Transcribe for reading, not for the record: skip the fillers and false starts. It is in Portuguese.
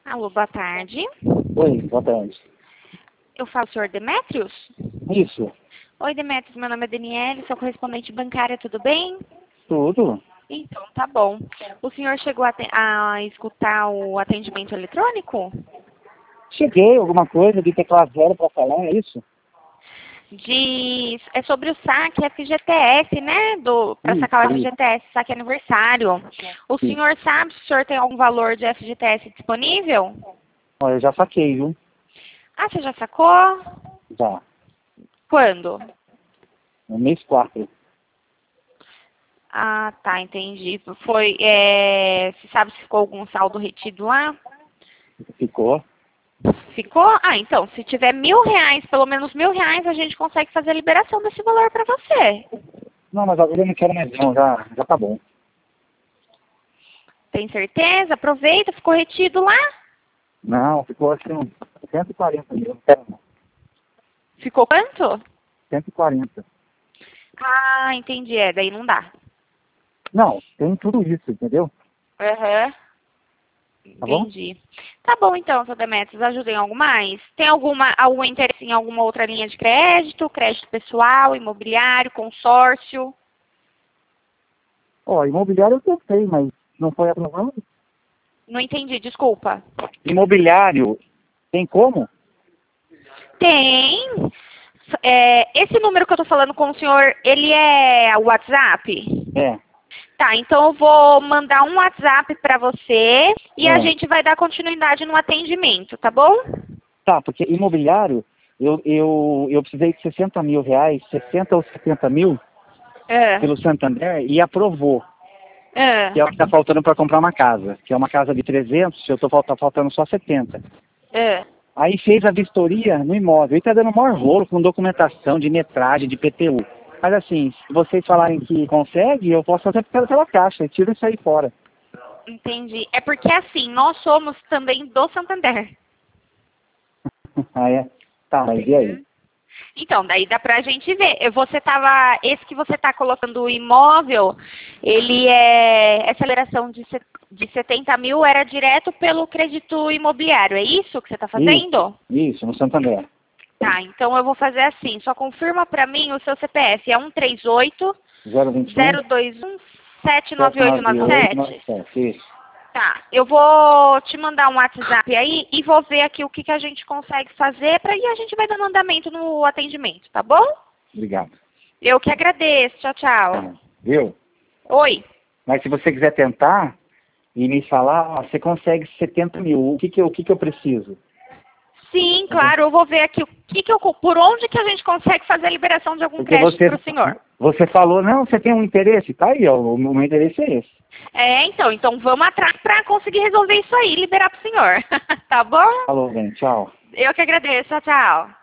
Alô, boa tarde. Oi, boa tarde. Eu falo com o senhor Demétrios? Isso, Oi, Demétrios, meu nome é Daniele, sou correspondente bancária, tudo bem? tudo. Então, tá bom. O senhor chegou a escutar o atendimento eletrônico? Cheguei, alguma coisa de teclado zero para falar, é isso? É sobre o saque FGTS, né? Para sacar o Isso. FGTS, saque aniversário. O Sim. senhor sabe se o senhor tem algum valor de FGTS disponível? Olha, eu já saquei, viu? Ah, você já sacou? Já, Quando? no mês 4. Ah, tá, entendi. Você sabe se ficou algum saldo retido lá? Ficou? Ficou? Ah, então, se tiver R$ 1.000, pelo menos R$ 1.000, a gente consegue fazer a liberação desse valor para você. Não, mas agora eu não quero mais não, já tá bom. Tem certeza? Aproveita, ficou retido lá? Não, ficou assim uns 140 mil, não quero não. Ficou quanto? 140. Ah, entendi. Daí não dá. Não, tem tudo isso, entendeu? Aham. Tá bom? Entendi. Tá bom então, seu Demetrios, ajuda em algo mais? Tem algum interesse em alguma outra linha de crédito? Crédito pessoal, imobiliário, consórcio? Ó, imobiliário eu tentei, mas não foi aprovado. Não entendi, desculpa. Imobiliário, tem como? Tem. Esse número que eu tô falando com o senhor, ele é o WhatsApp? É, Tá, então eu vou mandar um WhatsApp para você e a é. gente vai dar continuidade no atendimento, tá bom? Tá, porque imobiliário, eu precisei de 60 mil reais, 60 ou 70 mil, É. pelo Santander e aprovou, É. que é o que está faltando para comprar uma casa, que é uma casa de 300, eu estou faltando só 70. É. Aí fez a vistoria no imóvel e está dando maior rolo com documentação de metragem, de PTU. Mas assim, se vocês falarem que consegue, eu posso fazer pela caixa, eu tiro isso aí fora. Entendi. É porque assim, nós somos também do Santander. Ah, é? Tá, mas e aí? Então, daí dá pra gente ver. Esse que você tá colocando o imóvel, essa aceleração de 70 mil era direto pelo crédito imobiliário, é isso que você tá fazendo? Isso, no Santander. Tá, então eu vou fazer assim, só confirma pra mim o seu CPF, é 138 021 021 79897? 79897, isso. Tá, eu vou te mandar um WhatsApp aí e vou ver aqui o que a gente consegue fazer e a gente vai dando andamento no atendimento, tá bom? Obrigado. Eu que agradeço, tchau, tchau. Viu? Oi. Mas se você quiser tentar e me falar, ó, você consegue 70 mil, o que que eu preciso? Sim, claro, eu vou ver aqui por onde que a gente consegue fazer a liberação de algum Porque crédito para o senhor. você falou, não, você tem um interesse, tá aí, ó, o meu interesse é esse. Então vamos atrás para conseguir resolver isso aí, liberar para o senhor. Tá bom? Falou, bem, tchau. Eu que agradeço, tchau, tchau.